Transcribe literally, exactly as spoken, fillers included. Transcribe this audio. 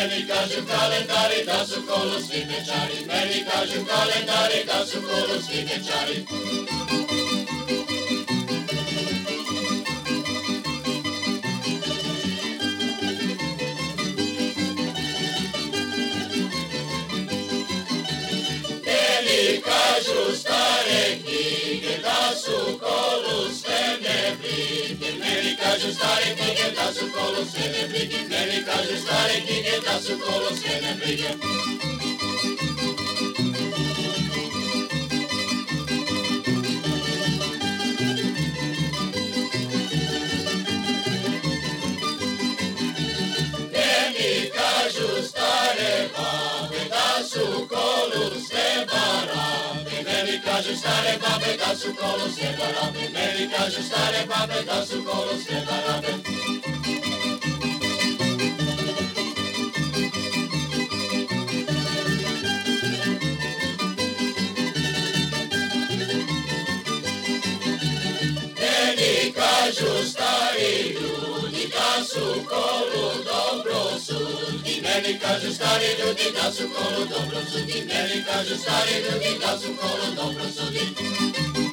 meni kažu kalendari da su kolosni dečari, meni kažu kalendari da su kolosni dečari. Meni kažu stare knjige da su kolosne brige, meni kažu stare knjige da su kolosne brige, meni kažu stare knjige da su kolosne brige. Meni kažu stare babe da su kolosne barabe, meni kažu stare babe da su kolosne barabe, meni kažu stare babe da su kolosne barabe. Meni kažu stari ljudi da su kolu dobro sudi, meni kažu stari ljudi da su kolu dobro sudi, meni kažu stari ljudi da su kolu dobro sudi.